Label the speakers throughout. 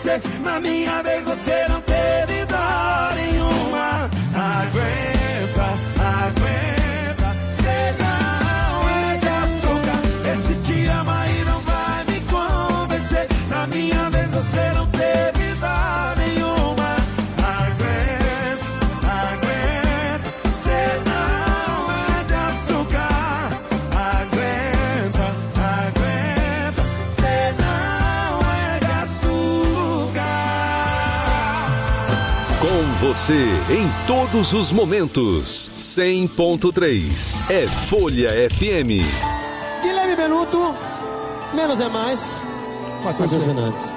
Speaker 1: você. Na minha vez você não teve dó nenhuma. Aguenta, aguenta, cê não é de açúcar. Esse te ama e não vai me convencer. Na minha vez você não teve dó nenhuma. Aguenta, aguenta, cê não é de açúcar. Aguenta, aguenta, cê não é de açúcar.
Speaker 2: Com você em todos os momentos. 100.3 é Folha FM.
Speaker 3: Guilherme Benuto, menos é mais. Matheus Fernandes.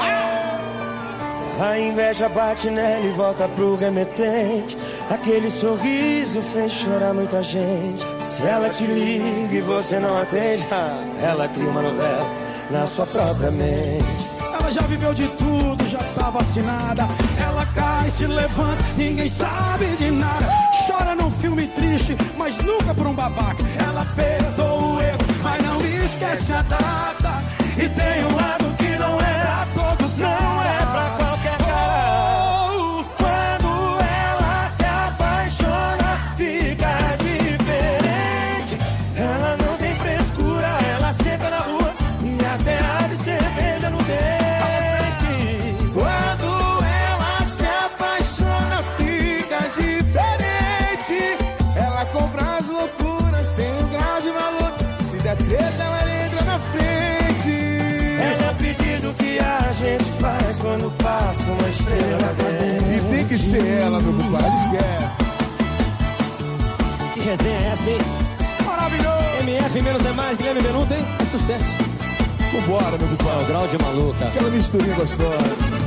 Speaker 4: A inveja bate nela e volta pro remetente. Aquele sorriso fez chorar muita gente. Se ela te liga e você não atende, ela cria uma novela na sua própria mente.
Speaker 1: Ela já viveu de tudo, já tá vacinada. Ela cai, se levanta, ninguém sabe de nada. Chora num filme triste, mas nunca por um babaca. Ela perdoa o erro, mas não esquece a data. E tem um lado que não é pra todo, não é pra qualquer cara. Quando ela se apaixona, fica diferente. Ela não tem frescura, ela senta na rua e até abre cerveja no dente. Quando ela se apaixona, fica diferente. Ela compra as loucuras, tem um grau de valor. Se der treta, ela entra na frente. Ela é o pedido que a gente faz quando passa uma estrela cadente.
Speaker 5: E tem que ser ela, meu compadre, esquece.
Speaker 3: Que resenha é essa, hein?
Speaker 1: Maravilhoso!
Speaker 3: MF menos é mais, Guilherme Benuto, hein? É sucesso.
Speaker 5: Vambora, meu compadre.
Speaker 3: É o grau de maluca.
Speaker 5: Aquela misturinha gostosa.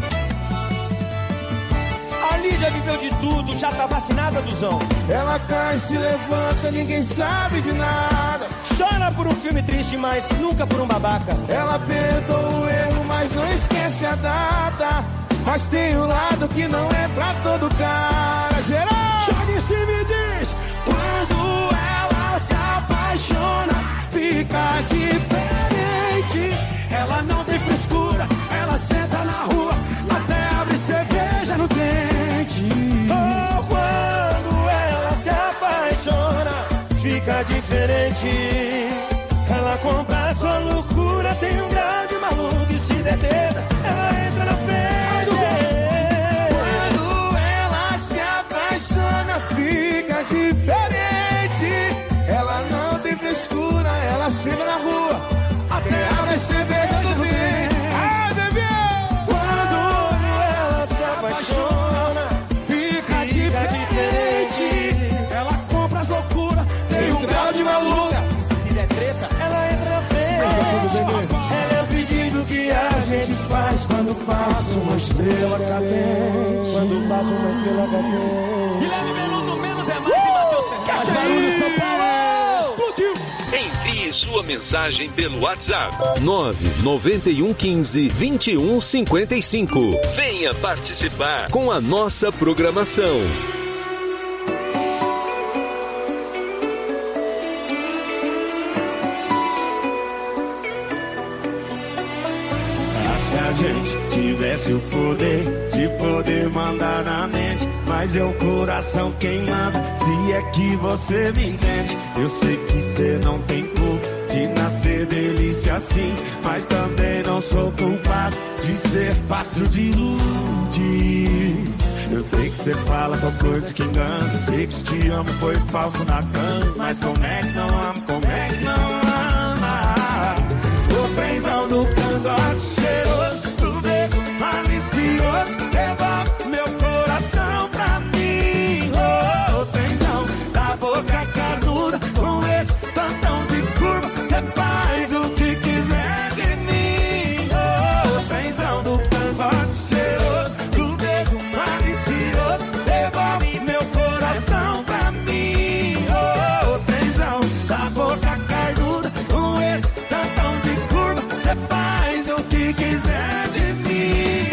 Speaker 4: A Lídia viveu de tudo, já tá vacinada, Duzão.
Speaker 1: Ela cai, se levanta, ninguém sabe de nada.
Speaker 4: Chora por um filme triste, mas nunca por um babaca.
Speaker 1: Ela perdoa o erro, mas não esquece a data. Mas tem um lado que não é pra todo cara. Geral! Joga em cima e diz: quando ela se apaixona, fica diferente. Ela não tem frescura, ela senta na rua, até abre cerveja no dente.
Speaker 4: Oh, quando ela se apaixona, fica diferente. Ela compra a sua loucura, tem um grau de maluco. E se der dedo, ela entra na frente.
Speaker 1: Quando ela se apaixona, fica diferente. Ela não tem frescura, ela senta na rua, até abre cerveja no dente. Ah, bebê! Quando ela se apaixona, fica diferente. Ela compra as loucuras, tem um grau de maluca.
Speaker 4: Se der treta, ela entra na frente.
Speaker 1: Ela é o pedido que a gente faz quando passa uma estrela cadente.
Speaker 4: Quando passa uma estrela cadente.
Speaker 3: Guilherme Benuto, menos é mais, e Matheus Fernandes.
Speaker 1: Barulho de São Paulo! Explodiu!
Speaker 2: Envie sua mensagem pelo WhatsApp 99115 2155. Venha participar com a nossa programação.
Speaker 1: Se a gente tivesse o poder de poder mandar na mente, mas é o coração quem manda, se é que você me entende. Eu sei que cê não tem culpa de nascer delícia assim, mas também não sou culpado de ser fácil de iludir. Eu sei que cê fala só coisa que engana, eu sei que te amo foi falso na cama, mas como é que não amo, como é que não ama? O trenzão do cangote cheiroso, do beijo malicioso, devolve meu coração pra mim. O trenzão da boca carnuda, com esse tantão de curva, cê faz o que quiser de mim. O trenzão do cangote cheiroso, do beijo malicioso, devolve meu coração pra mim. O trenzão da boca carnuda, com esse tantão de curva, cê faz o que quiser de mim.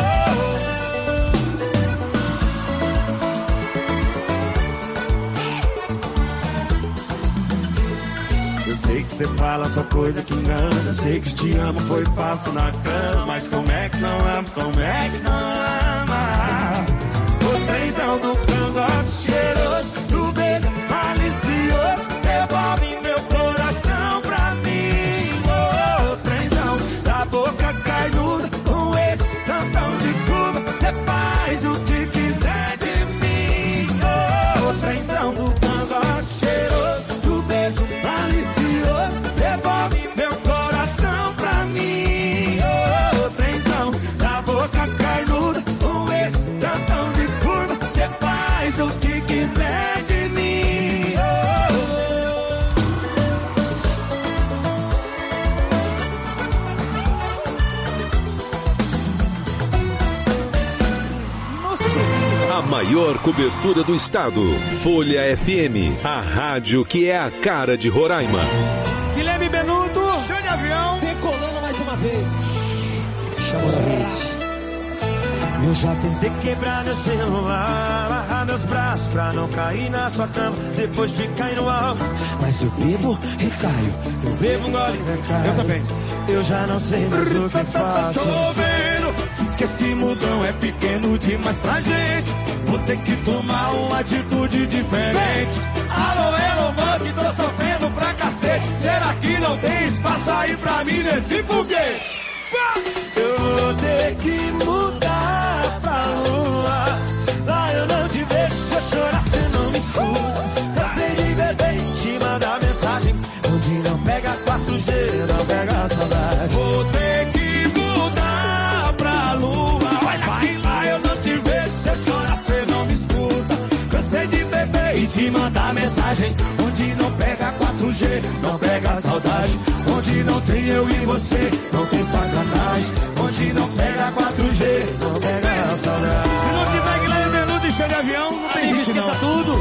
Speaker 1: Eu sei que cê fala só coisa que engana, eu sei que te amo foi falso na cama, mas como é que não ama, como é que não ama? O trenzão do cangote cheiroso, do beijo malicioso, devolve meu coração pra mim. O trenzão da boca carnuda, com esse tantão de curva, cê faz o que quiser de mim. O trenzão do cangote cheiroso, do beijo malicioso, devolve meu coração pra mim. O trenzão da boca carnuda, com esse tantão de curva, cê faz o que quiser de mim.
Speaker 2: A maior cobertura do estado. Folha FM, a rádio que é a cara de Roraima.
Speaker 3: Guilherme Benuto,
Speaker 4: Show de avião.
Speaker 3: decolando mais uma vez.
Speaker 4: Chamou na rede. Eu já tentei quebrar meu celular, amarrar meus braços pra não cair na sua cama depois de cair no álcool. Mas eu bebo, recaio. Eu bebo, gole, recaio.
Speaker 3: Eu também.
Speaker 4: Eu já não sei mais o que faço.
Speaker 1: Tô vendo que esse mundão é pequeno demais pra gente. Vou ter que tomar uma atitude diferente. Alô, Elon Musk, tô sofrendo pra cacete. Será que não tem espaço aí pra mim nesse foguete?
Speaker 4: Eu vou ter que mudar pra lua. Lá eu não te vejo, se eu chorar cê não me escuta. Cansei de beber e te mandar mensagem onde não pega 4G, não pega saudade.
Speaker 1: Vou ter que mudar pra lua. Olha que lá eu não te vejo, se eu chorar cê não me escuta. Cansei de beber e te mandar mensagem onde não pega 4G, não pega saudade. Onde não tem eu e você, não tem sacanagem. Onde não pega 4G, não pega saudade.
Speaker 3: Se não tiver Guilherme Benuto e Show de avião, não tem
Speaker 1: Amigo,
Speaker 3: risco não.
Speaker 1: esqueça tudo.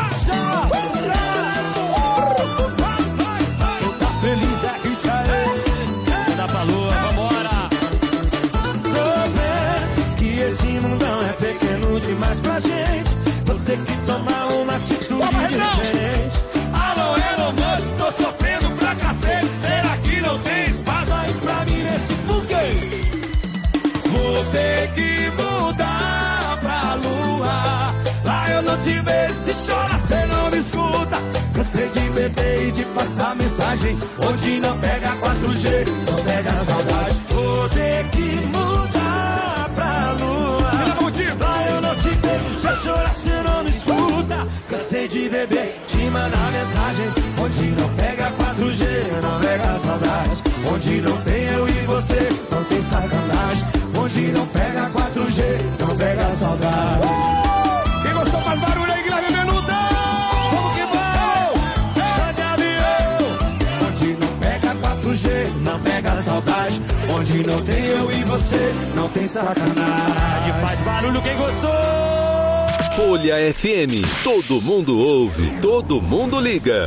Speaker 4: Tu tá feliz, é que te aê.
Speaker 3: Dá pra lua, vambora.
Speaker 4: Tô vendo que esse mundão é pequeno demais pra gente. Vou ter que tomar uma atitude diferente.
Speaker 1: Alô, Elon Musk, tô sofrendo pra cacete. Será que não tem espaço aí pra mim nesse foguete? Vou ter que mudar pra lua. Lá eu não te vejo, se chora cê não me escuta. Cansei de beber e de passar mensagem onde não pega 4G, não pega saudade.
Speaker 4: Vou ter que mudar pra lua. Lá eu não te vejo, se eu chorar cê não me escuta. Cansei de beber, te mandar mensagem onde não pega 4G, não pega saudade. Onde não tem eu e você, não tem sacanagem. Onde não pega 4G, não pega saudade.
Speaker 3: Quem gostou faz barulho aí, Guilherme Benuto.
Speaker 4: Vamos que vamos! Show de avião! Onde não pega 4G, não pega saudade. Onde não tem eu e você, não tem sacanagem.
Speaker 3: Faz barulho quem gostou.
Speaker 2: Folha FM, todo mundo ouve, todo mundo liga.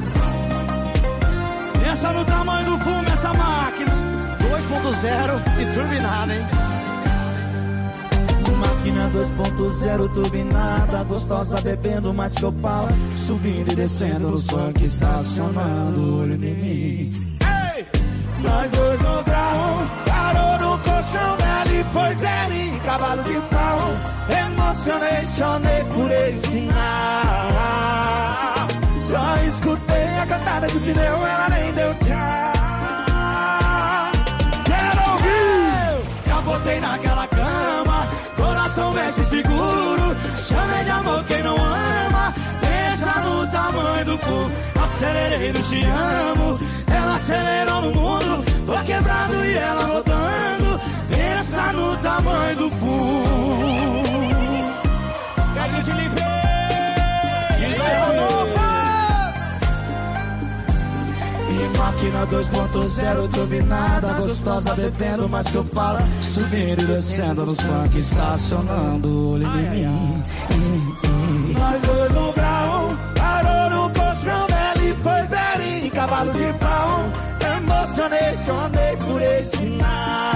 Speaker 3: Pensa no tamanho do fumo essa máquina. 2.0 e turbinada, hein?
Speaker 6: Máquina 2.0 turbinada, gostosa bebendo mais que o pau, subindo e descendo nos funk, estacionando olho em mim.
Speaker 1: Ei! Nós dois no grau, parou no colchão dela e foi zero, cavalo de pau. Emocionei, chorei por esse sinal. Só escutei a cantada de pneu, ela nem deu tchau. Quero ouvir!
Speaker 3: Capotei naquela cama, coração mexe seguro. Chamei de amor quem não ama. Pensa no tamanho do fogo. Acelerei no te amo. Ela acelerou no mundo. Tô quebrado e ela rodando. Pensa no tamanho do fundo. Quero te limpei.
Speaker 6: E máquina 2.0 turbinada, gostosa bebendo mais que o pau, subindo e descendo nos funk, estacionando olho em mim.
Speaker 1: Nós dois no grau, parou no colchão dela e foi zero, cavalo de pau. Emocionei, chorei por esse sinal.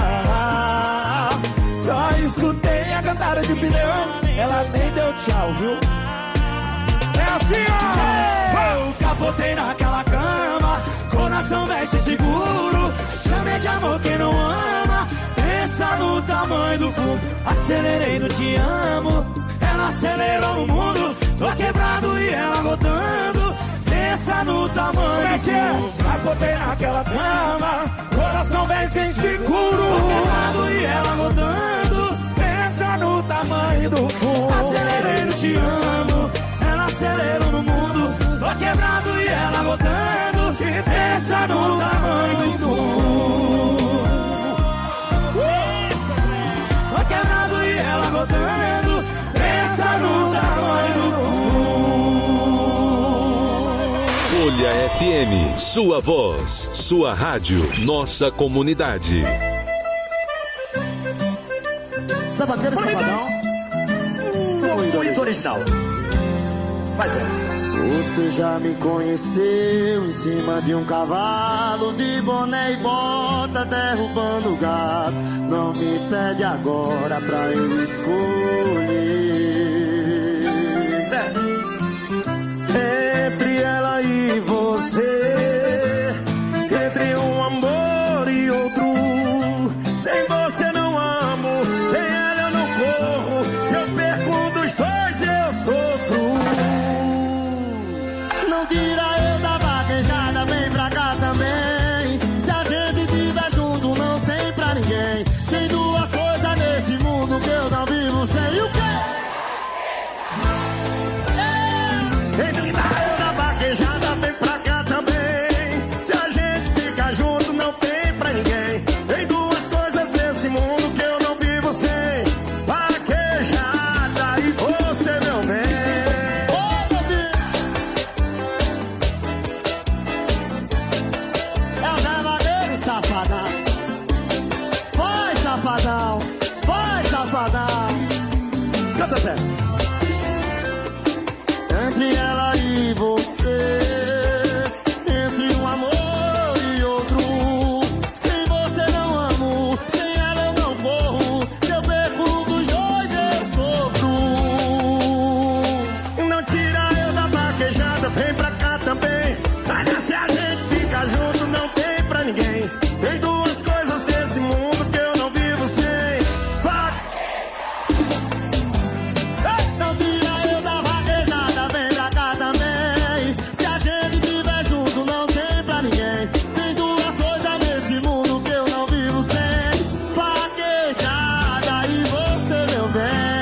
Speaker 1: Só escutei a cantada de pneu, ela nem deu tchau, viu? É assim, ó!
Speaker 3: Eu capotei naquela cama, coração mexe seguro. Chamei de amor quem não ama. Pensa pensa no tamanho do fumo. Acelerei no te amo, ela acelerou no mundo. Tô quebrado e ela rodando, pensa no tamanho do fumo.
Speaker 1: Acordei naquela cama, coração bem sem seguro.
Speaker 3: Tô quebrado e ela rodando,
Speaker 1: Pensa no tamanho do fumo.
Speaker 3: acelerei no te amo, ela acelerou no mundo. Tô quebrado e ela rodando, pensa no tamanho do fumo. Tô quebrado e ela rodando, pensa no tamanho do fumo.
Speaker 2: Folha FM, sua voz, sua rádio, nossa comunidade.
Speaker 7: Sabadeiro e Sabadão. Muito original. Mas é.
Speaker 4: Você já me conheceu em cima de um cavalo, de boné e bota, derrubando o gato. Não me pede agora pra eu escolher. Entre ela e você, entre um amor e outro. Sem você não amo, sem ela eu não corro. Se eu perco um dos dois eu sofro. Não tira eu da vaquejada, vem pra cá também. Se a gente estiver junto não tem pra ninguém. Tem duas coisas nesse mundo que eu não vivo sem. O quê? Tem que dar eu da vaquejada, vem pra cá também. Se a gente ficar junto não tem pra ninguém. Tem duas coisas nesse mundo que eu não vivo sem. Vaquejada e você, meu bem. Safadão, vai safadão, vai safadão. Canta sério. Entre ela e você, entre um amor e outro. Sem você não amo, sem ela eu não corro. Se eu perco um dos dois eu sofro. Não tira eu da vaquejada, vem pra cá também. Olha, se a gente fica junto não tem pra ninguém. Tem duas coisas desse mundo que eu não vivo sem. Não tira eu da vaquejada, vem pra cá também. Se a gente estiver junto não tem pra ninguém. Tem duas coisas nesse mundo que eu não vivo sem. Vaquejada e você, meu bem.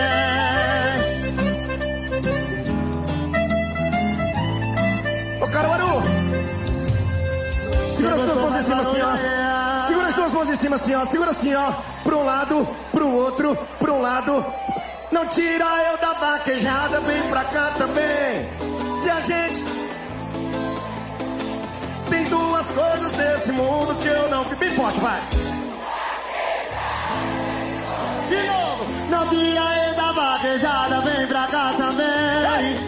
Speaker 4: Ô Caruaru, segura as duas mãos em cima assim, ó. Segura as duas mãos em cima assim, ó. Segura assim, ó. Pra um lado, pro outro, pra um lado. Não tira eu da vaquejada, vem pra cá também. Se a gente tem duas coisas nesse mundo que eu não vi. Bem forte, vai. De novo. Não tira eu da vaquejada, vem pra cá também.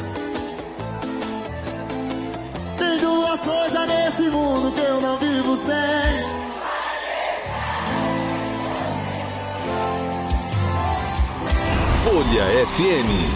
Speaker 4: Tem duas coisas nesse mundo que eu não vivo sem.
Speaker 2: Folha FM.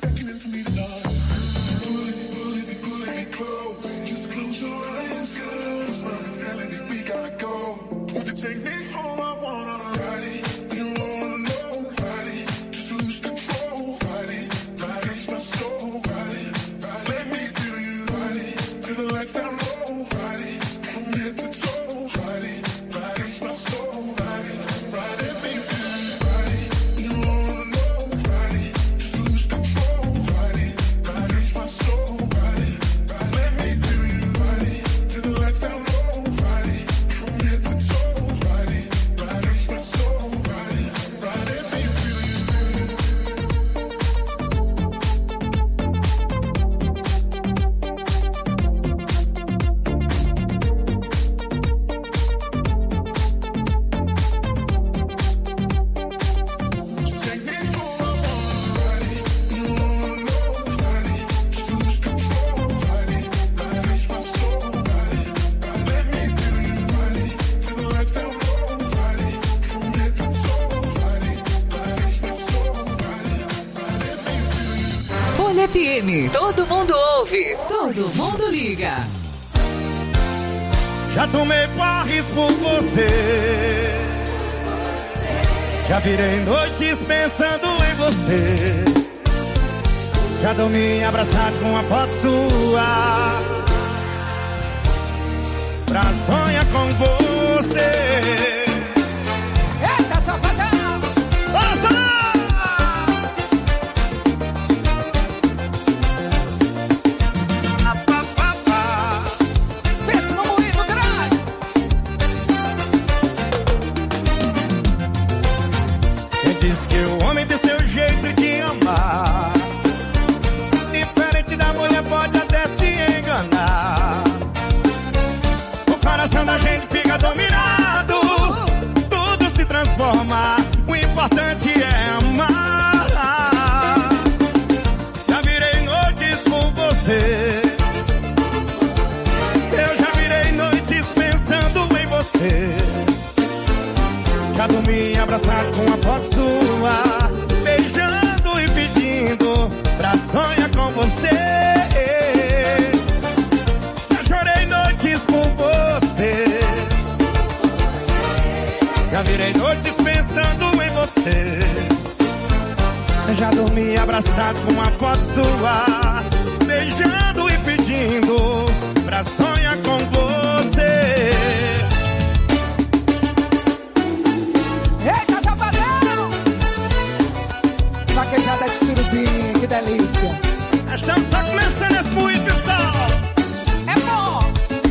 Speaker 8: Just close your eyes, girl. FM. Todo mundo ouve, todo mundo liga.
Speaker 1: Já tomei porres por você. Já virei noites pensando em você. Já dormi abraçado com uma foto sua, pra sonhar com você.
Speaker 3: Eita, safadão!
Speaker 1: Nossa!
Speaker 3: Pensa no moído grande!
Speaker 1: Quem disse que o homem tem seu jeito de amar, diferente da mulher pode até se enganar. O coração da gente fica dominado, tudo se transforma, o importante é amar. Já virei noites por você, eu já virei noites pensando em você. Já dormi abraçado com uma foto sua, beijando e pedindo pra sonhar com você. Já chorei noites por você, já virei noites pensando em você. Já dormi abraçado com uma foto sua, beijando e pedindo pra sonhar com você.
Speaker 3: Eita, safadão! Vaquejada de surubim, que delícia!
Speaker 1: Estamos só começando esse moído, pessoal!
Speaker 3: É bom!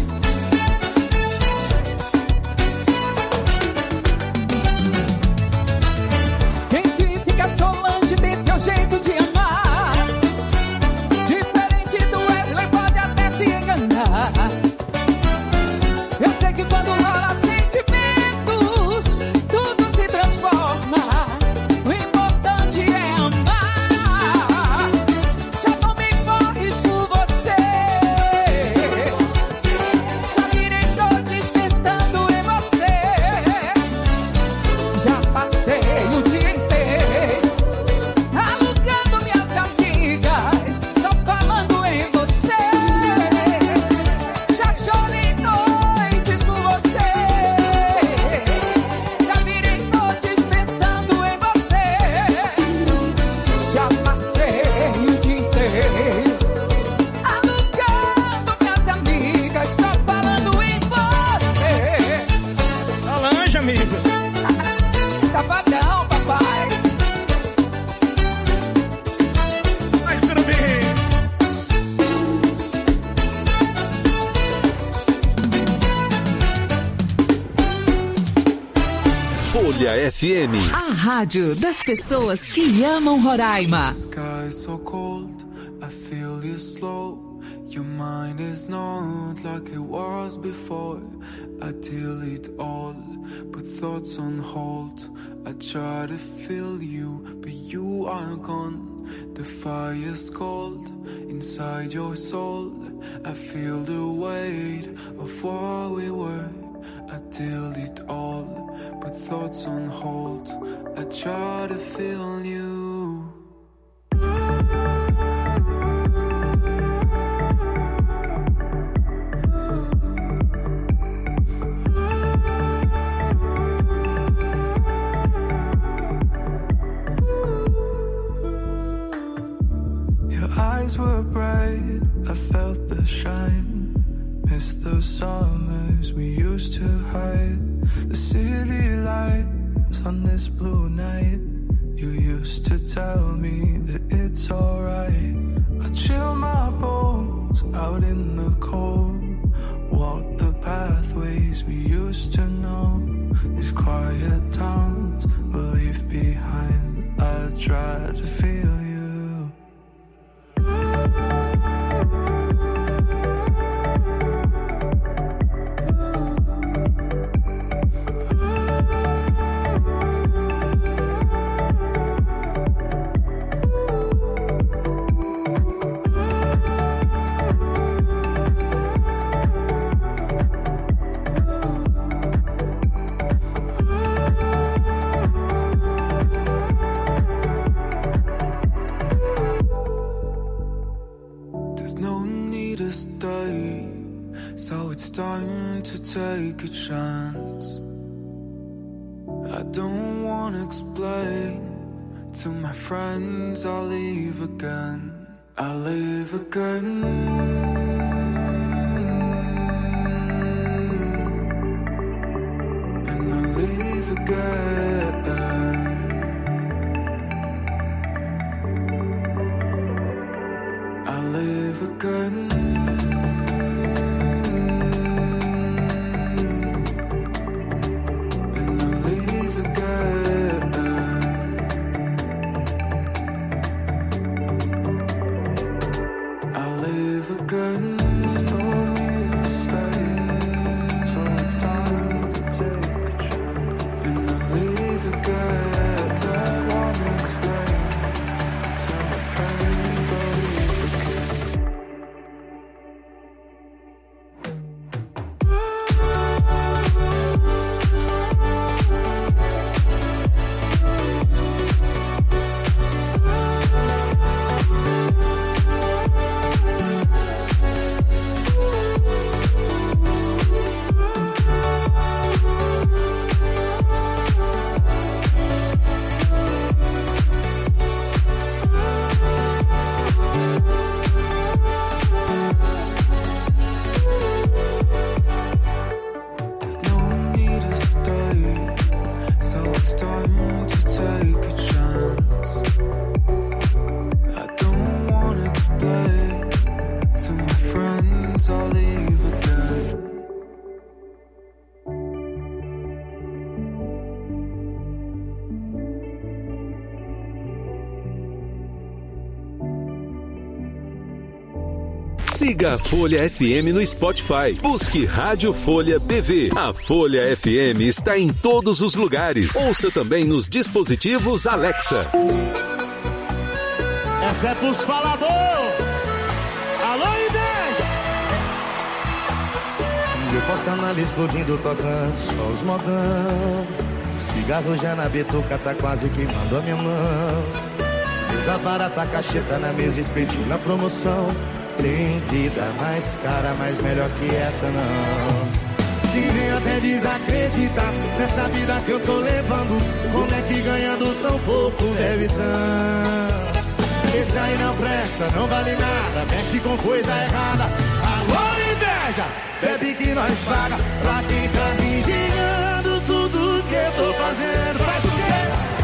Speaker 3: Quem disse que a Solange tem seu jeito de amar? Diferente do Wesley, pode até se enganar. Eu sei que quando rola sentimentos, tudo se transforma. O importante é amar. Já tomei porres por você, já virei noites pensando em você. Já passei o dia inteiro alugando minhas amigas, só falando em você. Já chorei noites por você, já virei noites pensando em você. Já passei o dia inteiro alugando minhas amigas, só falando em você.
Speaker 1: Solange, amigos!
Speaker 3: Safadão, papai.
Speaker 1: Vai, surubim!
Speaker 2: Folha FM.
Speaker 8: A rádio das pessoas que amam Roraima.
Speaker 9: Sky so cold, I feel you slow. Your mind is not like it was before. I delete all, put thoughts on hold. I try to feel you, but you are gone. The fire's cold inside your soul. I feel the weight of what we were. I delete all, put thoughts on hold. I try to feel you. Your eyes were bright, I felt the shine. Missed the summers we used to hide. The city lights on this blue night. You used to tell me that it's alright. I chill my bones out in the cold. Walk the pathways we used to know. These quiet towns we'll leave behind. I try to feel you. take a chance. I don't wanna explain to my friends I'll leave again. I'll live again. And I'll leave again. I'll live again. And I'll leave again. I'll live again. And I'll leave again. There's no need to stay, so it's time to take a chance. I don't wanna explain to my friends I'll leave again.
Speaker 2: Siga a Folha FM no Spotify. Busque Rádio Folha BV. A Folha FM está em todos os lugares. Ouça também nos dispositivos Alexa.
Speaker 7: Essa é pros falador. Alô, inveja. Meu porta-mala explodindo, tocando só os modão. Cigarro já na betuca, tá quase queimando a minha mão. Mesa barata, cacheta na mesa, espetinho na promoção. Tem vida mais cara, mas melhor que essa não. Quem vem até desacreditar nessa vida que eu tô levando. Como é que ganhando tão pouco deve tanto? Esse aí não presta, não vale nada, mexe com coisa errada. Alô, inveja, bebe que nós paga. Pra quem tá me engenhando tudo que eu tô fazendo. Faz o quê?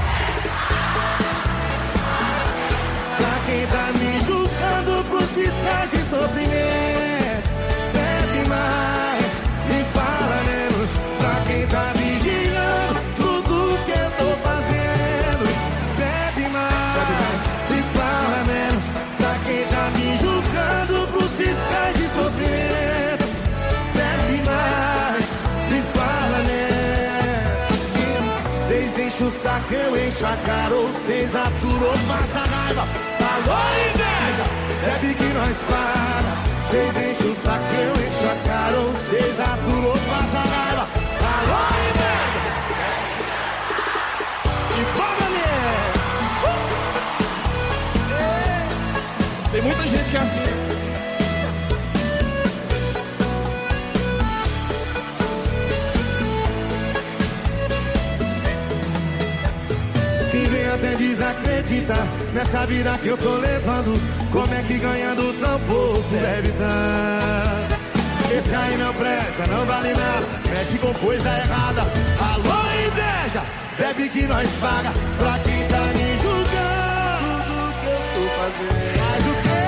Speaker 7: Pra quem tá me julgando pros fiscais de sofrimento. Bebe mais e fala menos. Pra quem tá vigiando tudo que eu tô fazendo. Bebe mais e fala menos. Pra quem tá me julgando pros fiscais de sofrimento. Bebe mais e fala menos. Cês enchem o saco, eu encho a cara. Ou cês aturou, passa raiva. Alô, inveja, bebe que nós para. Cês enchem o saco, eu encho a cara. Ou cês aturou, passa raiva. Alô, inveja. E palma,
Speaker 3: Tem muita gente que é assim.
Speaker 7: quem vem até desacredita nessa vida que eu tô levando. Como é que ganhando tão pouco deve tanto? Esse aí não presta, não vale nada, mexe com coisa errada. Alô, inveja, bebe que nós paga. Pra quem tá me julgando tudo que eu tô fazendo. Faz o quê?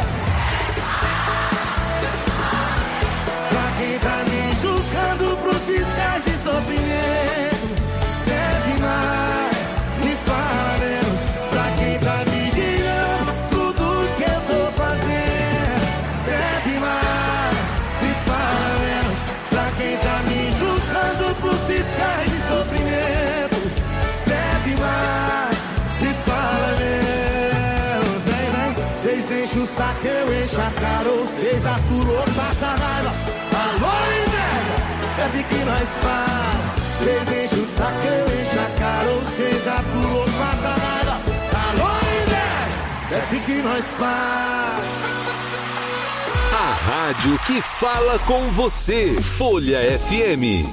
Speaker 7: Pra quem tá me julgando pros fiscais de sofrimento. Bebe mais, me fala menos. Pra quem tá vigiando tudo que eu tô fazendo. Bebe mais, me fala menos. Pra quem tá me julgando pros fiscais de sofrimento. Bebe mais, me fala menos. Vem, vem, cês enchem o saco, eu encho a cara. Ou cês aturou, passa raiva. Alô, inveja, bebe que nós para. Cês enchem o saco, eu encho a cara. Ou cês aturou, passa raiva. Alô, inveja, bebe que nós para.
Speaker 2: A rádio que fala com você. Folha FM.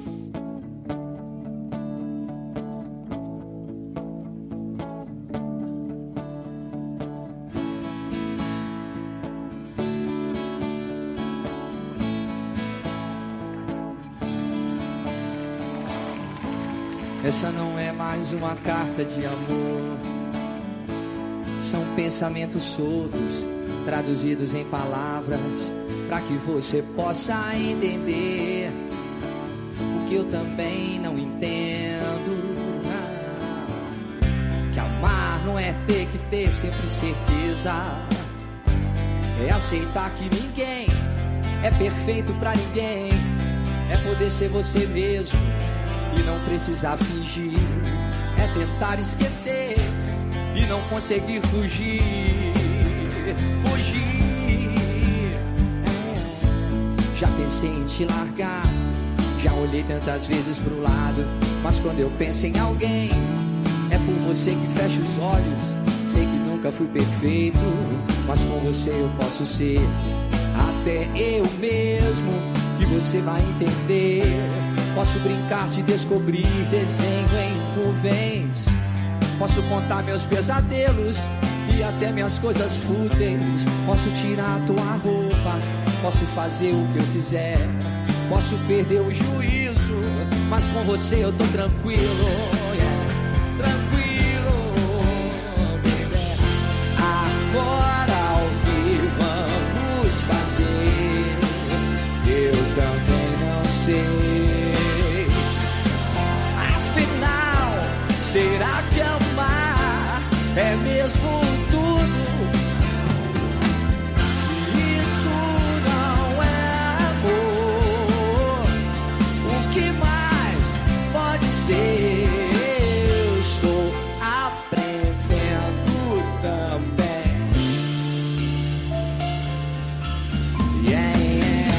Speaker 6: Essa não é mais uma carta de amor. São pensamentos soltos, traduzidos em palavras, para que você possa entender o que eu também não entendo. Que amar não é ter que ter sempre certeza, é aceitar que ninguém é perfeito pra ninguém, é poder ser você mesmo e não precisar fingir, é tentar esquecer e não conseguir fugir. Já pensei em te largar, já olhei tantas vezes pro lado, mas quando eu penso em alguém, é por você que fecho os olhos. Sei que nunca fui perfeito, mas com você eu posso ser até eu mesmo, que você vai entender. Posso brincar, te descobrir, desenho em nuvens. Posso contar meus pesadelos e até minhas coisas fúteis. Posso tirar tua roupa, posso fazer o que eu quiser. Posso perder o juízo, mas com você eu tô tranquilo, tranquilo, baby. Agora o que vamos fazer, eu também não sei. Será que amar é mesmo tudo? Se isso não é amor, o que mais pode ser? Eu estou aprendendo também. Yeah, yeah.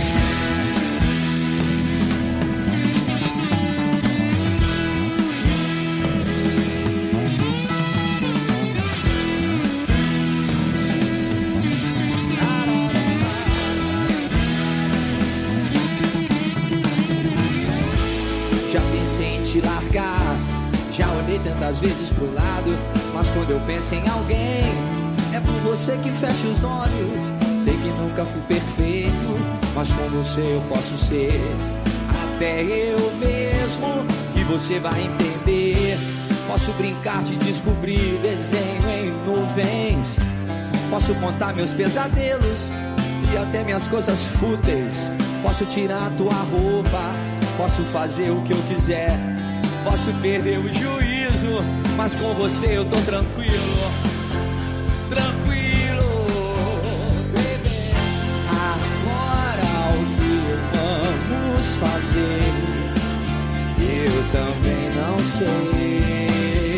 Speaker 6: Te largar, já olhei tantas vezes pro lado, mas quando eu penso em alguém, é por você que fecho os olhos. Sei que nunca fui perfeito, mas com você eu posso ser até eu mesmo, e você vai entender. Posso brincar, te descobrir, desenho em nuvens. Posso contar meus pesadelos e até minhas coisas fúteis. Posso tirar tua roupa, posso fazer o que eu quiser. Posso perder o juízo, mas com você eu tô tranquilo, tranquilo, baby. Agora o que vamos fazer, eu também não sei.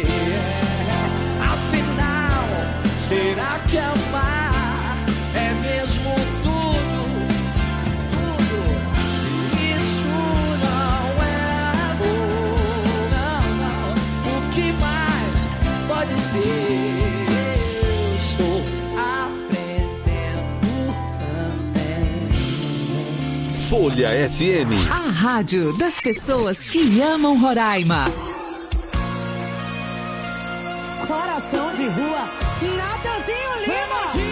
Speaker 6: Afinal, será que amar é mesmo tudo? Pode ser, eu estou aprendendo também.
Speaker 2: Folha FM.
Speaker 8: A rádio das pessoas que amam Roraima.
Speaker 10: Coração de rua, Natanzinho Lima.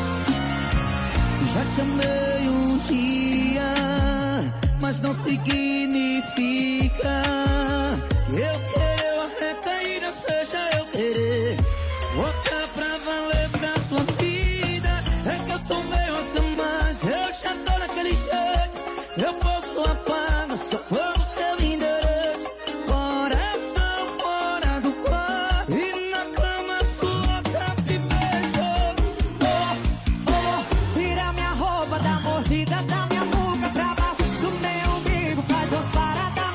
Speaker 10: Já te amei um dia, mas não significa que eu quero arrepentir, seja eu querer voltar pra valer pra sua vida. É que eu tô meio assim, mas eu já tô naquele jeito. Eu posso apagar só por seu endereço. Coração fora do quarto e na cama sua capa e beijo. Oh, oh, tira minha roupa, dá mordida da minha boca pra baixo do meu umbigo, faz as paradas.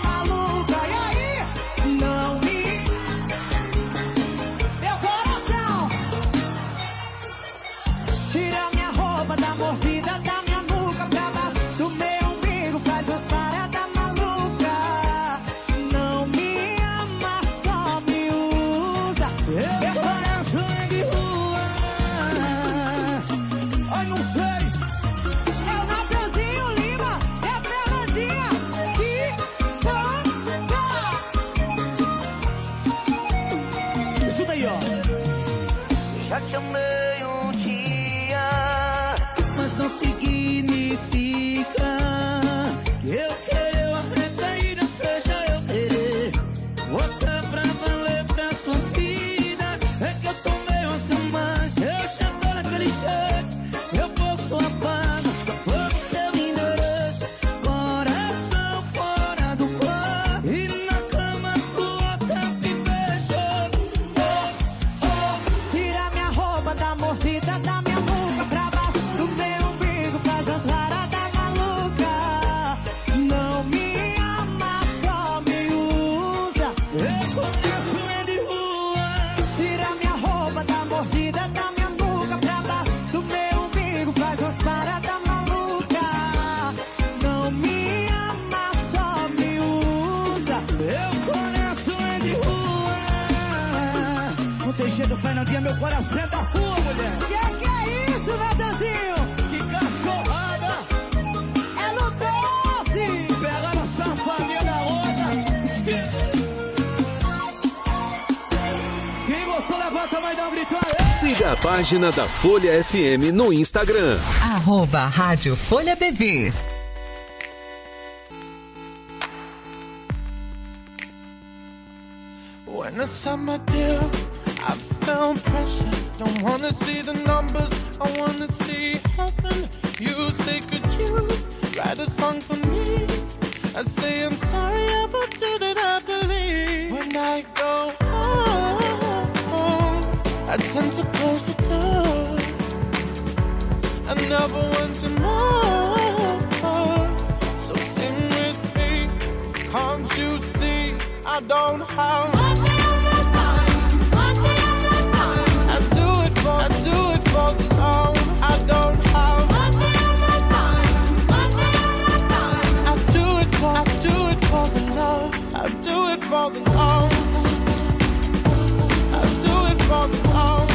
Speaker 10: do Fernandinha, meu coração é da rua, mulher.
Speaker 11: Que é isso, Natanzinho?
Speaker 10: Que cachorrada!
Speaker 11: É no doce!
Speaker 10: Pega a safadinha da onda. Quem gostou, levanta a mão e dá um grito aí.
Speaker 2: Siga a página da Folha FM no Instagram.
Speaker 8: @Rádio Folha BV.
Speaker 9: When I signed my deal, I felt pressure. Don't wanna see the numbers, I wanna see heaven. You say, could you write a song for me? I say, I'm sorry about you that I believe. When I go home, I tend to close the door. I never want to know. So sing with me, can't you see I don't have money on my mind, money on my mind. I do it for the love. I don't have money on my mind, money on my mind. I do it for the love. I do it for the love. I do it for the love.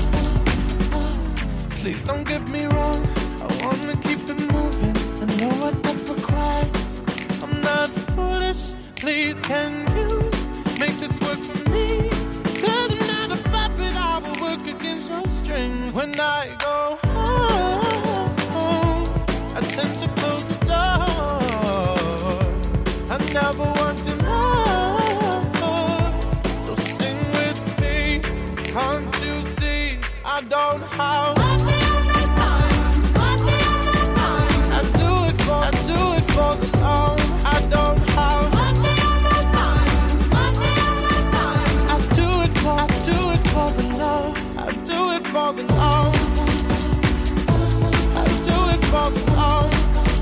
Speaker 9: Please don't get me wrong, I wanna keep it moving. I know what that requires. I'm not foolish. Please, can you make this work for me? 'Cause I'm not a puppet, I will work against your strings. When I go home, I tend to close the door. I never want to know. So sing with me, can't you see I don't have money on my mind, money on my mind. I do it for the love. I don't have money on my mind, money on my mind. I do it for the love. I do it for the love. I do it for the love.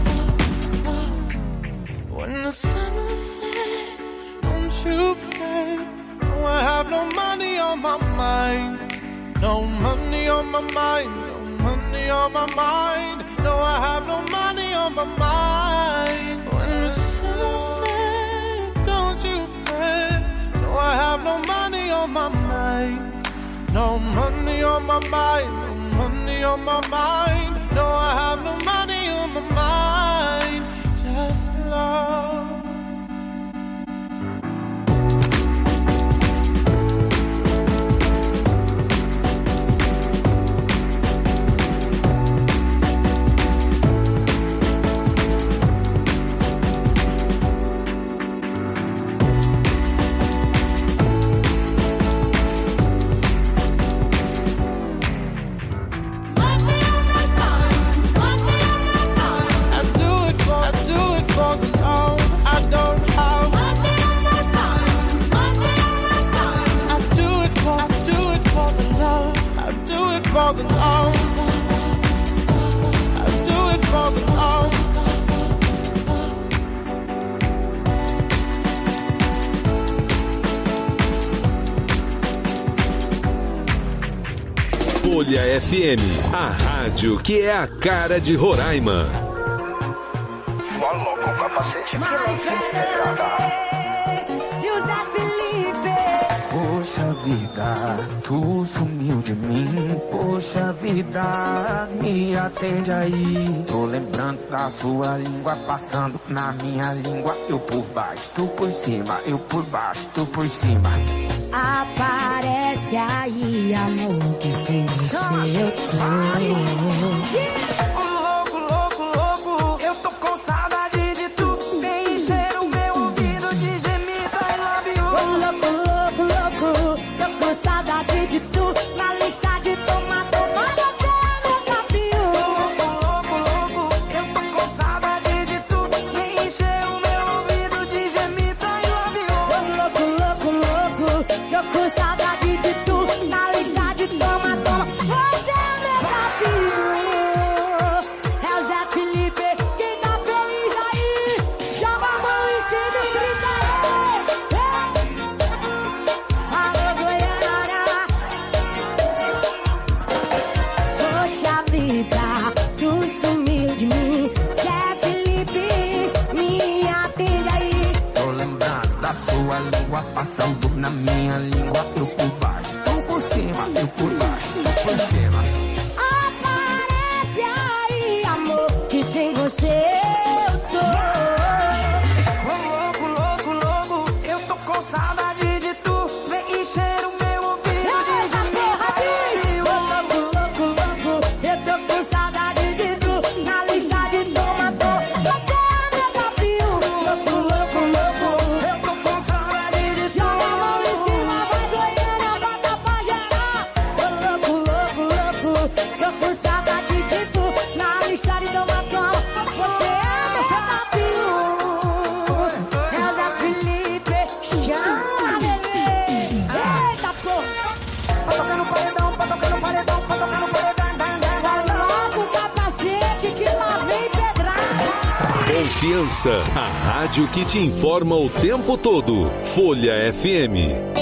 Speaker 9: When the sun will set, don't you fret. No, I have no money on my mind. No money on my mind. No money on my mind. No, I have no money on my mind. When the sun will set, don't you fret. No, I have no money on my mind. No money on my mind. No money on my mind. No, I have no money on my mind. Just love. For the love, I do it for the love.
Speaker 2: Folha FM, a rádio que é a cara de Roraima.
Speaker 12: Coloca o capacete.
Speaker 11: José Felipe.
Speaker 13: Poxa vida, tu sumiu de mim. Poxa vida, me atende aí. Tô lembrando da sua língua passando na minha língua. Eu por baixo, tu por cima. Eu por baixo, tu por cima.
Speaker 11: Aparece aí, amor, que sem você eu tô.
Speaker 13: Eu tô com saudade de tu. Vem encher o meu ouvido de gemido. I love you.
Speaker 11: Louco, tô com saudade de tu. Na lista de toma, você nunca viu.
Speaker 13: Louco, eu tô com saudade de tu. Vem encher o meu ouvido de gemido. I love you.
Speaker 11: Louco, tô com saudade de tu. Na lista de toma, você nunca viu.
Speaker 13: a sua língua passando na minha língua. Eu por baixo, tu por cima, eu por baixo, tu por cima.
Speaker 11: Aparece aí, amor, que sem você eu tô.
Speaker 7: Louco, louco, louco, eu tô com saudade de tu. Vem encher o meu ouvido de gemido.
Speaker 11: Louco, louco, louco, eu tô com saudade de tu. Na lista de tomador, você é meu papio. Louco, louco, louco,
Speaker 7: eu tô com saudade de tu.
Speaker 11: Joga a mão em cima, vai Goiânia, bota pra gerar. Louco, louco, louco, tô com saudade de tu. Na lista de tomador, você é meu papio. Elza Felipe, chama, bebê. Eita, porra.
Speaker 7: Pra tocar no paredão, pra tocar no paredão, pra tocar no paredão.
Speaker 11: Coloca o capacete que lá vem pedrada.
Speaker 2: Confiança, a rádio que te informa o tempo todo. Folha FM.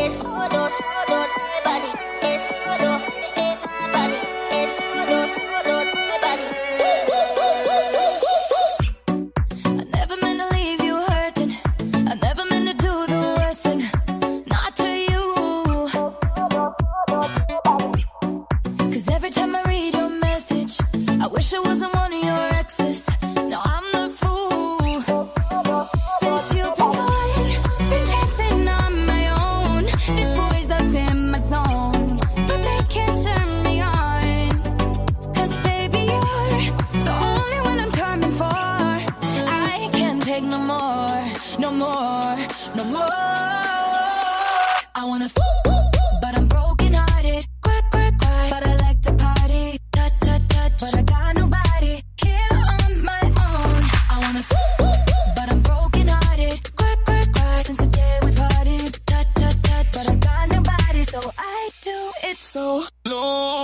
Speaker 12: I never meant to leave you hurting. I never meant to do the worst thing. Not to you. 'Cause every time I read your message, I wish I wasn't one of your exes. No, I'm the fool. Since you've been gone, been dancing on my own. These boys up in my zone, but they can't turn me on. 'Cause baby, you're the only one I'm coming for. I can't take no more, no more, no more. I wanna but I'm broken hearted. But I like to party, touch, touch, touch. But I got nobody here on my own. I wanna but I'm broken hearted. Since the day we parted, touch, touch, touch. But I got nobody, so I do it so low.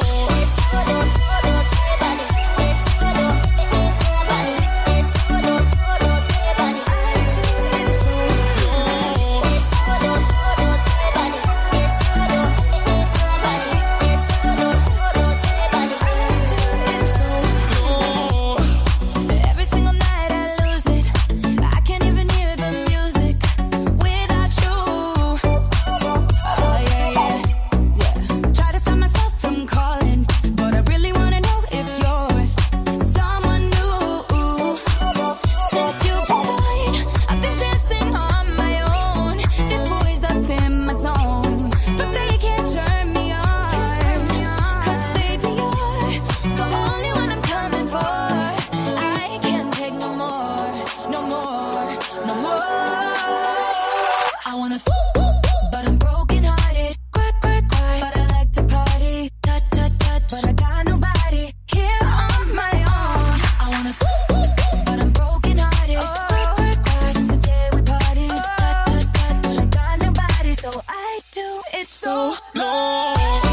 Speaker 12: Every single night I lose it. I can't even hear the music without you. Oh yeah, yeah, yeah. Try to stop myself from calling, but I really wanna know if you're with someone new. Since you've been gone, I've been dancing on my own. This boy's up in my zone, but they can't turn me on. 'Cause baby, you're the only one I'm coming for. I can't take no more, no more, no more. I wanna but I'm broken hearted. But I like to party, touch, touch, touch. But I got nobody here on my own. I wanna but I'm broken hearted. Since the day we parted, touch, touch, touch. But I got nobody, so I do it so low.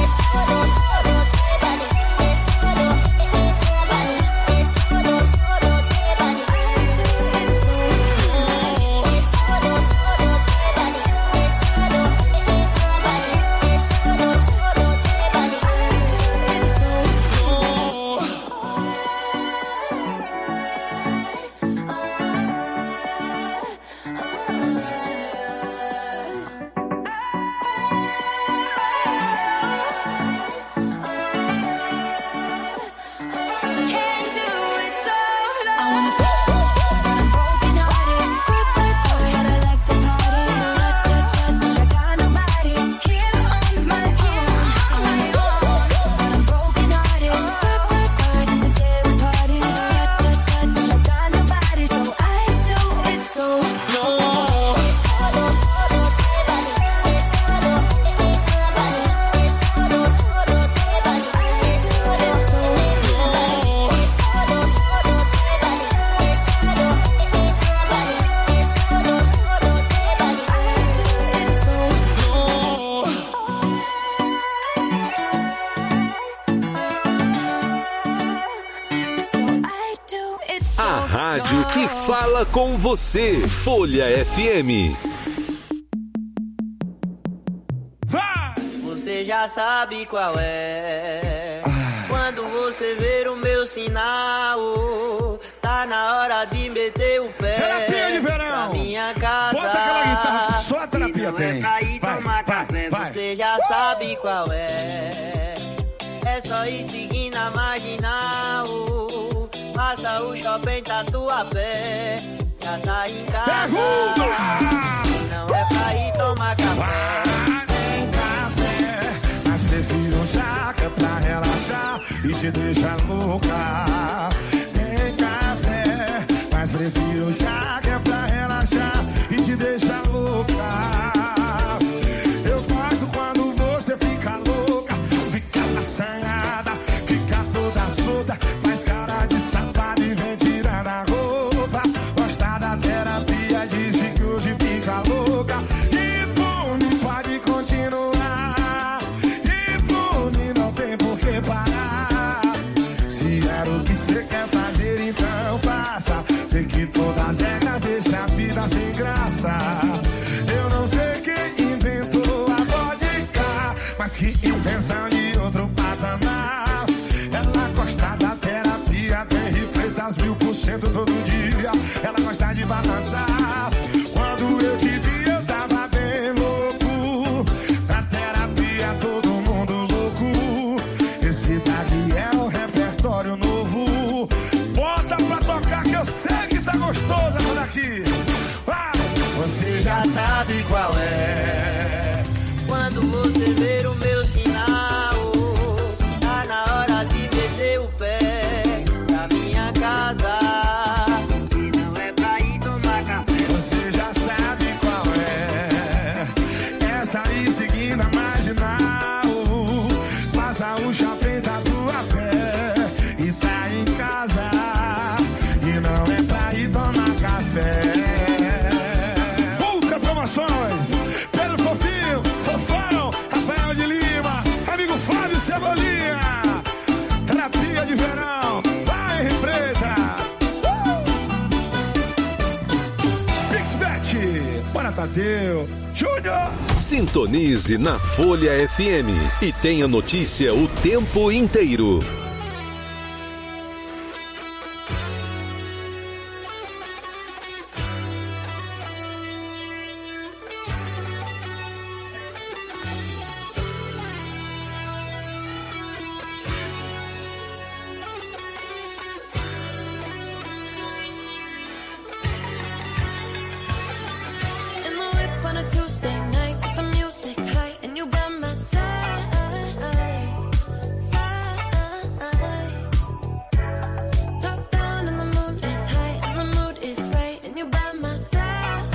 Speaker 2: A rádio que fala com você. Folha FM.
Speaker 14: Você já sabe qual é. Quando você ver o meu sinal, tá na hora de meter o pé.
Speaker 3: Terapia de verão.
Speaker 14: Pra minha casa.
Speaker 3: Bota aquela guitarra, só
Speaker 1: terapia
Speaker 14: não
Speaker 1: tem.
Speaker 14: É pra ir tomar café, você já sabe qual é. É só ir seguir na marginal. Passa o shopping Tatuapé. Já tá em casa. Não é pra ir tomar café.
Speaker 1: Tem café, mas prefiro chá, que é pra relaxar e te deixar louca. Tem café, mas prefiro chá, que é pra relaxar e te deixar louca. Eu gosto quando você fica louca, fica assanhada, fica toda solta, faz cara de safada e vem tirando a roupa. Gosta da terapia, disse que hoje fica louca. E Pune pode continuar, e Pune não tem por que parar. Se era o que você quer fazer, então faça. Sei que todas as regras deixam a vida sem graça. Eu não sei quem inventou a vodka, mas que invenção de outro patamar. Ela gosta da terapia, tem refletas 1000% todo dia. Ela gosta de balançar. Quando eu te vi eu tava bem louco. Na terapia todo mundo louco. Esse daqui é o repertório novo. Bota pra tocar que eu sei que tá gostoso essa daqui. Você já sabe qual é.
Speaker 14: Quando você ver o meu sinal, tá na hora de meter o pé na minha casa. E não é pra ir tomar café.
Speaker 1: Você já sabe qual é. Essa aí seguindo a marginal. Passa o shopping Tatuapé e tá em casa. E não é pra ir tomar café. Ultra Promoções, Pedro Fofinho, Fofão, Rafael de Lima, amigo Flávio Cebolinha. Terapia de verão, vai Henri Freitas. Pixbet, bora Tadeu, Júnior.
Speaker 2: Sintonize na Folha FM e tenha notícia o tempo inteiro.
Speaker 12: In the whip on a Tuesday night with the music high and you by my side, top down and the moon is high and the mood is right and you by my side,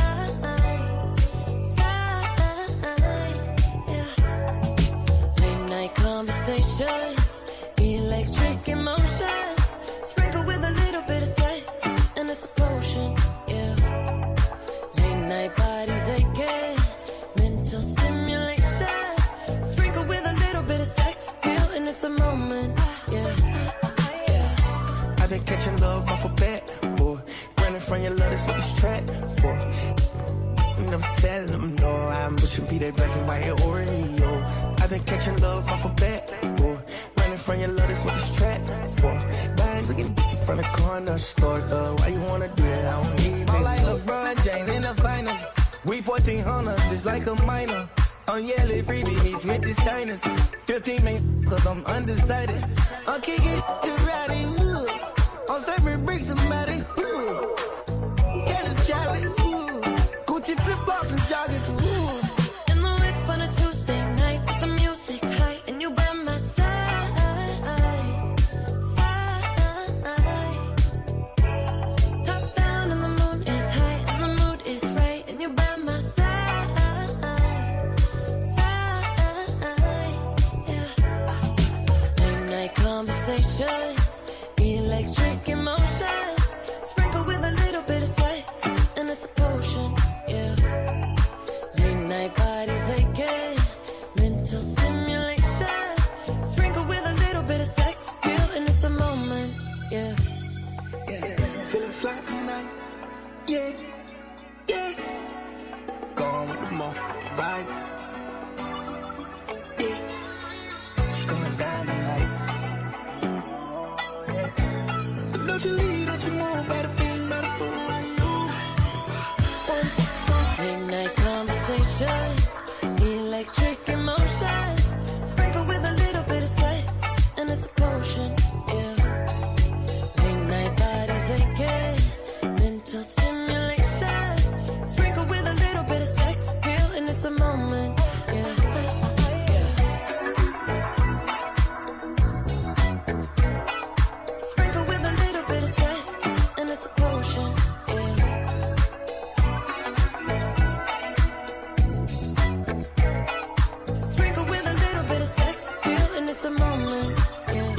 Speaker 12: yeah. Late night conversations, electric emotions, sprinkle with a little bit of sex and it's a potion, yeah. Late night bodies aching, mental stimulation, sprinkle with a little bit of sex appeal, and it's a moment, yeah.
Speaker 7: I've been catching love off a bat, boy. Running from your love, that's what this track for. Never tell them no, I'm pushing be that black and white Oreo. I've been catching love off a bat, boy. Running from your love, that's what this track for. Bags looking from the corner store, why you wanna do that? I don't need it. I'm like LeBron James in the finals. We 1400, just like a minor. I'm yelling freebie meets with the signers. 15 man, cause I'm undecided. I'm kicking it rowdy, I'm serving bricks and matty, Get a Charlie, Gucci flip-flops and joggers,
Speaker 12: In the whip on a Tuesday night with the music high and you by my side, top down and the moon is high and the mood is right and you by my side, yeah. Late night conversations, electric emotions, sprinkle with a little bit of sex and it's a potion, yeah. Late night bodies aching, mental stimulation, sprinkle with a little bit of sex appeal, and it's a moment, yeah.
Speaker 7: Feeling fly tonight, yeah, yeah. Going with the more vibe, yeah. It's going down tonight, yeah. Don't you leave, don't you move, better be around you.
Speaker 12: Late night conversation.
Speaker 15: emotions, electric emotions. Sprinkle with a little bit of sex, and it's a potion, yeah. Late night bodies aching, mental stimulation. Sprinkle with a little bit of sex appeal, and it's a moment, yeah. Sprinkle with a little bit of sex, and it's a potion, yeah. Sprinkle with a little bit of sex appeal, and it's a moment, yeah.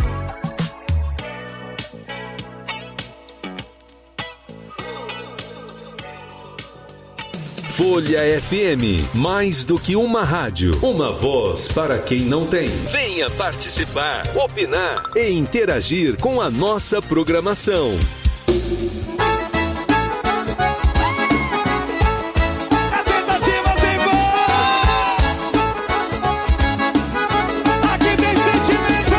Speaker 2: Folha FM, mais do que uma rádio, uma voz para quem não tem. Venha participar, opinar e interagir com a nossa programação.
Speaker 3: Aqui tem sentimento.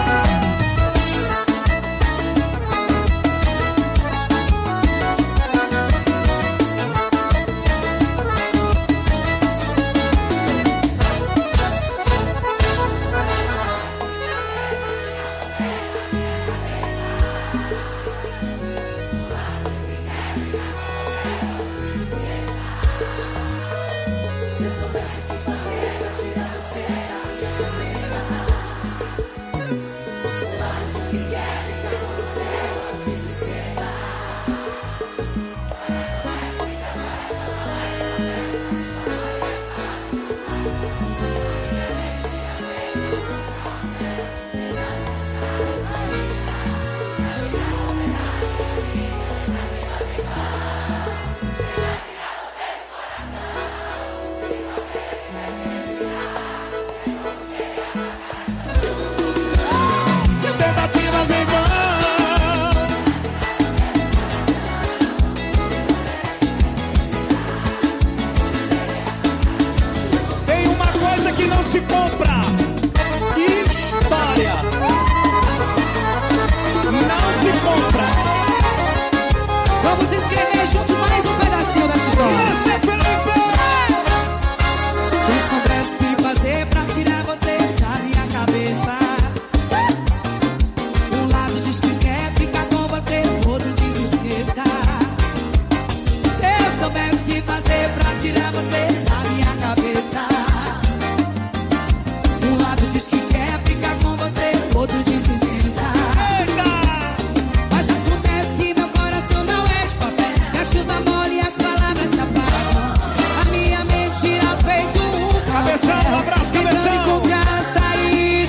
Speaker 15: Se eu soubesse o que fazer pra tirar você da minha cabeça. O lado diz que quer ficar com você, o lado diz esqueça.
Speaker 3: Tentativas em vão. Tem uma coisa que não se compra: história. Não se compra.
Speaker 16: Vamos escrever junto mais um pedacinho dessa história. Se eu soubesse o que fazer pra tirar você da minha cabeça. Um lado diz que quer ficar com você, o outro diz esqueça. Se eu soubesse o que fazer pra tirar você da minha cabeça. Um lado diz que quer ficar com você, o outro diz esqueça. Mas acontece que meu coração não é de papel. E a chuva molha e as palavras se apagam. A minha mente gira feito um
Speaker 3: Cabeção, um abraço,
Speaker 16: tentando
Speaker 3: cabeção.
Speaker 16: encontrar a saída.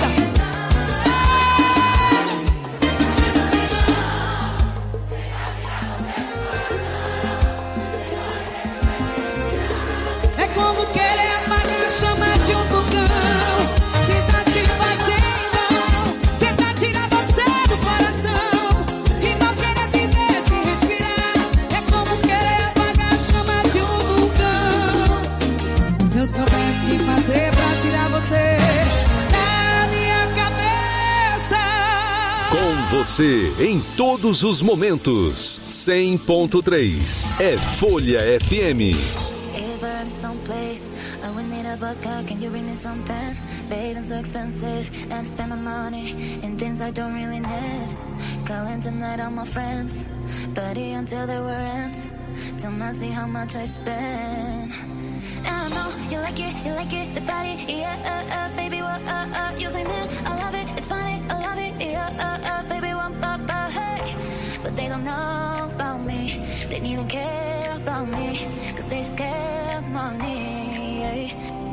Speaker 16: É como querer apagar a chama de um vulcão. Tentar te fazer não, tentar tirar você do coração. E não querer viver sem respirar. É como querer apagar a chama de um vulcão. Se eu soubesse o que fazer pra tirar você da minha cabeça.
Speaker 2: Com você em todos os momentos. 100.3 é Folha FM.
Speaker 12: If I had someplace, I would need a bucket. Can you bring me something? Babe, it's so expensive, and I spend my money in things I don't really need. Calling tonight on my friends, buddy until they were ends. Tell me see how much I spend. And I know you like it, the body, yeah, baby, what, you say, man, I love it, it's funny, I love it, yeah, baby, one, hey. But they don't know about me, they don't even care about me, cause they scared money, yeah.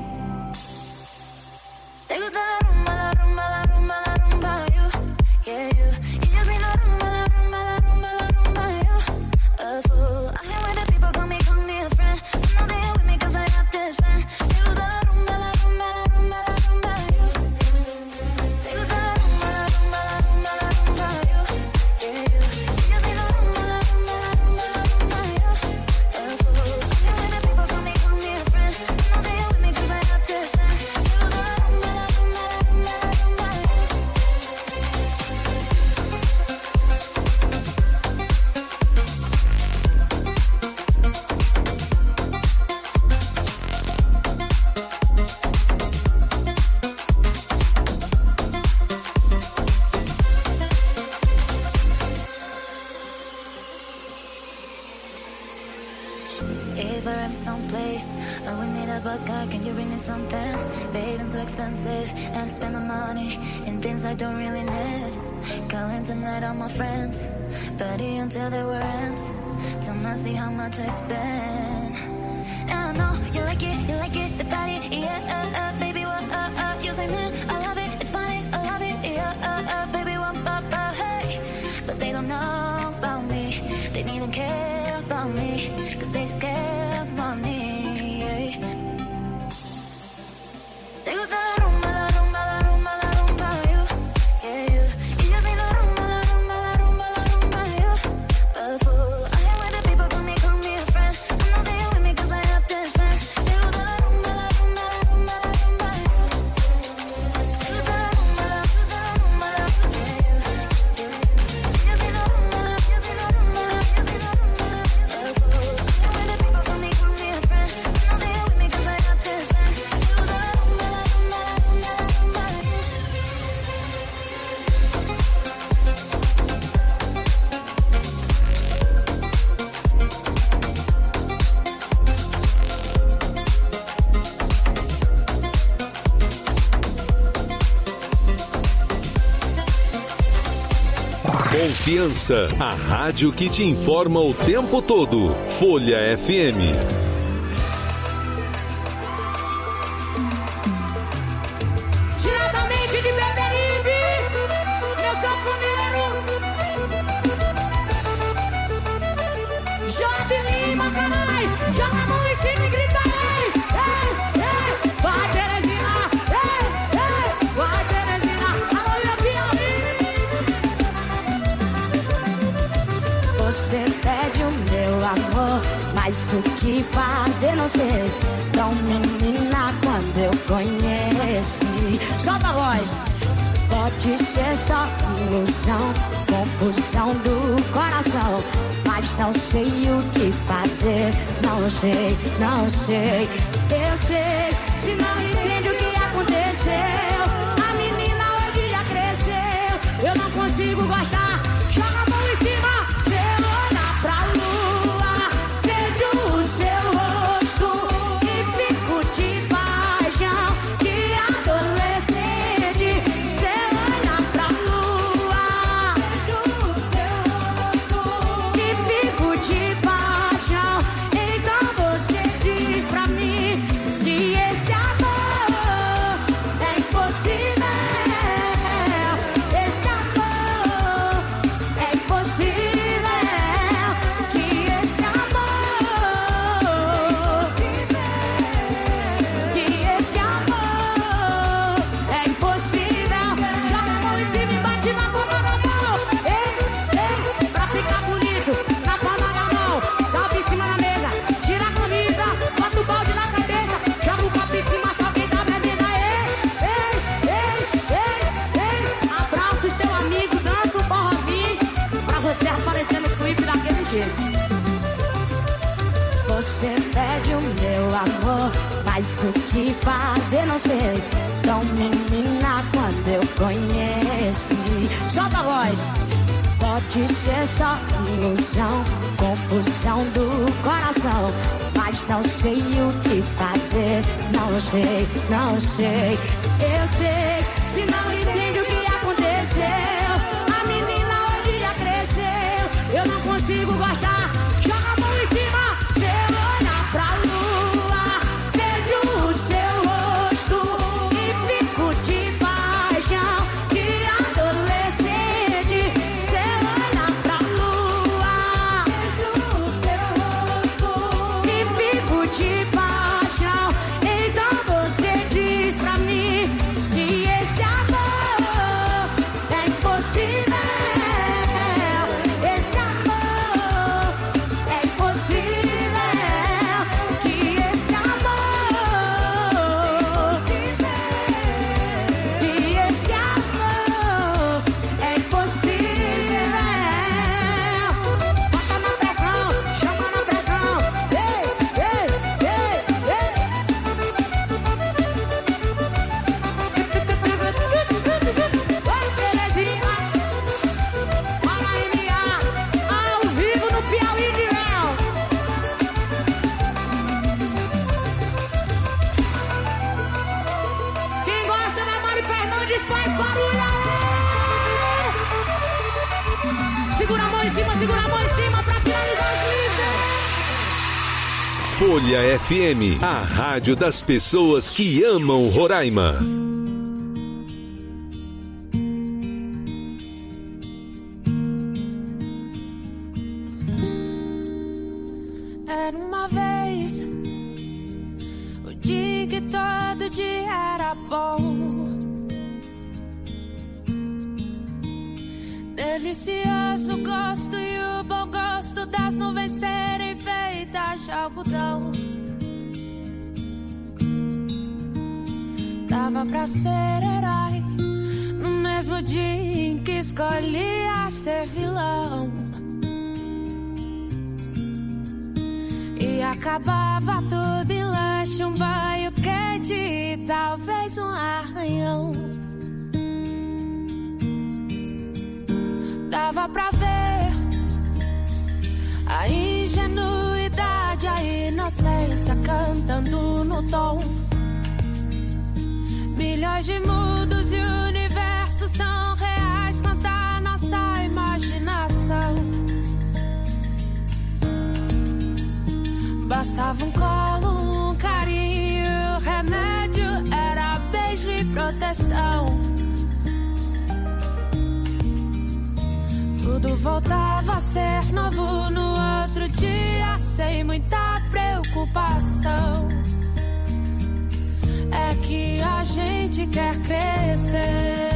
Speaker 12: Te gusta la rumba, la rumba, la rumba, la rumba, you, yeah, you. You just need la rumba, la rumba, la rumba, la rumba, you. A fool, I hear when the people call me a friend. I know they ain't with me cause I have to spend. Te gusta la rumba, la rumba, la rumba, la rumba, you. Te gusta la rumba, la rumba, la rumba, la rumba, you, yeah, you. You just need la rumba, la rumba, la rumba, la rumba, you. A fool, I hear when the people call me a friend. I fuck up, can you bring me something? Babe, I'm so expensive, and I spend my money in things I don't really need. Calling tonight all my friends, buddy until they were ends. Tell me see how much I spend. And I know you like it, the body, yeah, baby, what, you say, man, I love it, it's funny, I love it, yeah, baby, what, hey. But they don't know about me, they don't even care about me, cause they scared money. Te gusta la rumba, la rumba, la rumba, la rumba, you, yeah, you. You just need la rumba, la rumba, la rumba, la rumba, you. A fool, I hang with the people, call me a friend. I know they ain't with me cause I have to spend. Te gusta la rumba, la rumba, la rumba, la rumba, you. Te gusta la rumba, la rumba, la rumba, la rumba, yeah, you. You just need la rumba, la rumba, la rumba, la rumba, a fool, I hang with the people, call me a friend. I know they ain't with me cause I have to spend.
Speaker 2: Confiança, a rádio que te informa o tempo todo. Folha FM.
Speaker 11: Diretamente de Beberibe, meu sanfoneiro Job Lima, carai, joga a mão em cima e grita, ei, ei, ei, vai Teresina, ei, ei, vai Teresina, alô meu Piauí. Você pede o meu amor, mas o que fazer não sei. Tão menina quando eu conheci. Solta a voz. Pode ser só ilusão, confusão do coração, mas não sei o que fazer. Não sei, não sei. Eu sei, se não entende o que aconteceu. A menina hoje já cresceu. Eu não consigo gostar. Joga a mão em cima. Se eu olhar pra lua, vejo o seu rosto e fico de paixão de adolescente. Se eu olhar pra lua, vejo o seu rosto e fico de paixão. Então você diz pra mim que esse amor é impossível. Esse amor é impossível. Que esse amor, que esse amor é impossível. Joga a mão em cima e bate na palma da mão. Ei, ei, pra ficar bonito, na palma da mão. Salve em cima da mesa, tira a camisa, bota o balde na cabeça, joga o copo em cima, só quem tá bebendo aí. Ei, ei, ei, ei, abraça o seu amigo, dança um forrozinho, pra você aparecer no clipe daquele jeito. Você pede o meu amor, mas o que fazer não sei. Tão menina quando eu conheci. Solta a voz. Pode ser só ilusão, confusão do coração, mas não sei o que fazer. Não sei, não sei. Eu sei, se não entende o que aconteceu. A menina hoje já cresceu. Eu não consigo gostar. Joga a mão em cima. Se eu olhar pra lua, vejo o seu rosto e fico de paixão de adolescente. Se eu olhar pra lua, vejo o seu rosto e fico de paixão. Então você diz pra mim que esse amor barulho aí. Segura a mão em cima pra finalizar os líderes.
Speaker 2: Folha FM, a rádio das pessoas que amam Roraima.
Speaker 15: Era uma vez o dia que todo dia era bom, delicioso gosto e o bom gosto das nuvens serem feitas de algodão. Dava pra ser herói no mesmo dia em que escolhia ser vilão. E acabava tudo em lanche, um banho quente e talvez um arranhão. Dava pra ver a ingenuidade, a inocência cantando no tom. Milhões de mundos e universos tão reais quanto a nossa imaginação. Bastava um colo, um carinho, o remédio era beijo e proteção. Tudo voltava a ser novo no outro dia, sem muita preocupação. É que a gente quer crescer.